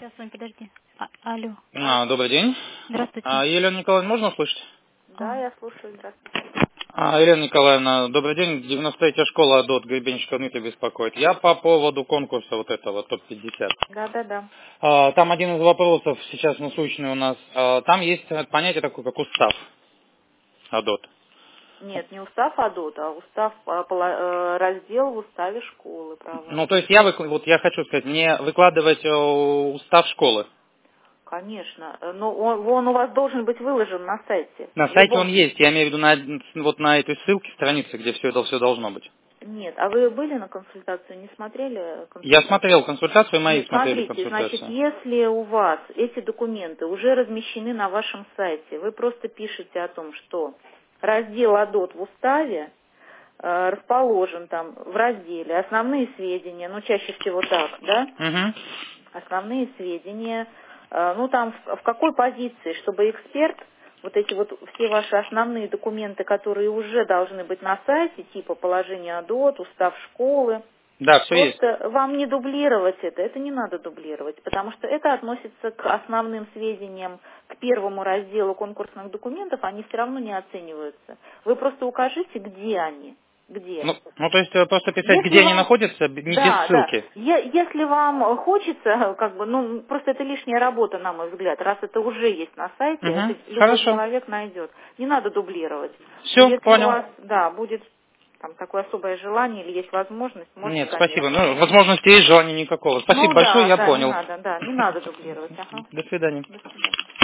Сейчас, Сонь, подожди. Алло. Добрый день. Здравствуйте. Елена Николаевна, можно услышать? Да, я слушаю, здравствуйте. Елена Николаевна, добрый день. 93-я школа АДОТ, Гребенщиков Дмитрий беспокоит. Я по поводу конкурса вот этого ТОП-50. Да. Там один из вопросов сейчас насущный у нас. Там есть понятие такое, как устав АДОТ. Нет, не устав АДОТ, а устав, раздел в уставе школы, право. Ну, то есть я хочу сказать, мне выкладывать устав школы. Конечно, но он у вас должен быть выложен на сайте. На сайте он есть, я имею в виду на этой ссылке, странице, где все должно быть. Нет, а вы были на консультацию, не смотрели консультацию? Я смотрел консультацию, мои Нет, смотрели смотрите, значит, консультацию. если у вас эти документы уже размещены на вашем сайте, вы просто пишете о том, что раздел АДОТ в уставе расположен там в разделе «Основные сведения», ну, чаще всего так, да? Угу. Основные сведения, ну, там в какой позиции, чтобы эксперт, вот эти вот все ваши основные документы, которые уже должны быть на сайте, типа положение АДОТ, устав школы, Да, все есть. просто вам не дублировать это не надо дублировать, потому что это относится к основным сведениям, к первому разделу конкурсных документов, они все равно не оцениваются. Вы просто укажите, где они, где. Ну, то есть просто писать, Если где они вам... находятся, не без Да. ссылки. Если вам хочется, просто это лишняя работа, на мой взгляд, раз это уже есть на сайте, Угу. это любой Хорошо. человек найдет. Не надо дублировать. Все, Если понял. у вас, будет там такое особое желание или есть возможность, можете, Нет, конечно. спасибо. Возможности есть, желания никакого. Спасибо большое, я Не понял. надо, не надо дублировать. Ага. До свидания. До свидания.